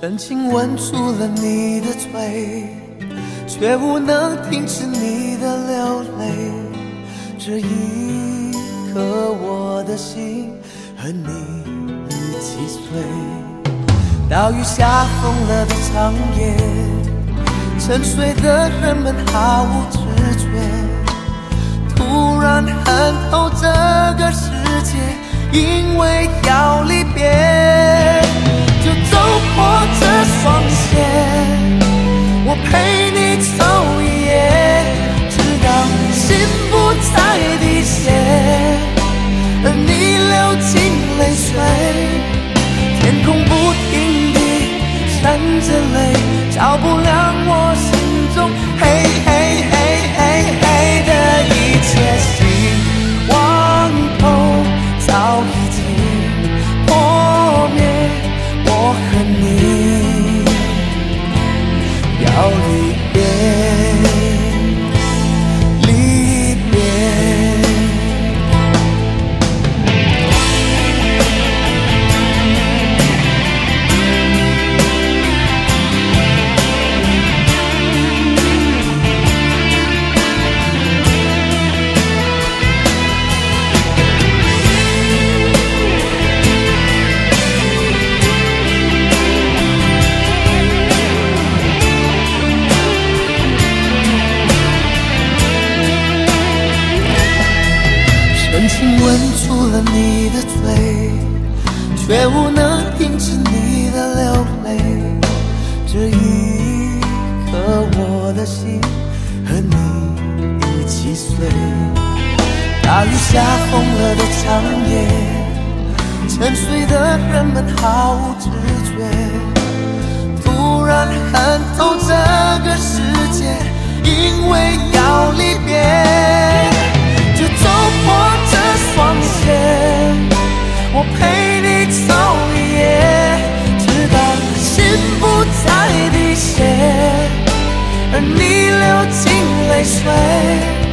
深情吻住了你的嘴，却无能停止你的流泪。这一刻我的心和你一起碎。岛屿下疯了的长夜，沉睡的人们毫无知觉，突然恨透这个世界，因为要离别，就走破这双鞋，我陪你走一夜，直到心不再滴血，而你流尽泪水，天空不停地闪着泪，照不亮我心中黑黑黑黑黑的一切。希望头早已经破灭，我和你要离别，离别。深情吻住了你的嘴，却无能停止你的流泪。这一刻我的心和你一起碎。大雨下疯了的长夜，沉睡的人们毫无知觉，突然恨透这个世界，因为要离别，就走破这双鞋，我陪你走一夜，直到心不再滴血，而你流尽泪水。